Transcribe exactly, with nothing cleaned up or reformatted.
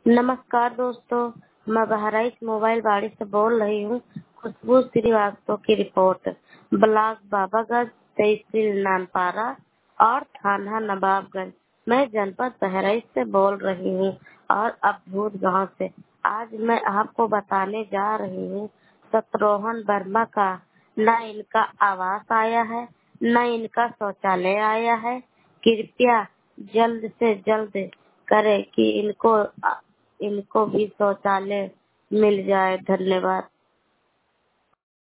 नमस्कार दोस्तों, मैं बहराइच मोबाइल बाड़ी से बोल रही हूँ। खुशबू श्रीवास्तव की रिपोर्ट। ब्लॉक बाबागंज, तहसील नानपारा और थाना नवाबगंज। मैं जनपद बहराइच से बोल रही हूँ और अभूत गांव से। आज मैं आपको बताने जा रही हूँ शत्रुघ्न वर्मा का न इनका आवास आया है, न इनका शौचालय आया है। कृपया जल्द से जल्द करे कि इनको इनको भी शौचालय मिल जाए। धन्यवाद।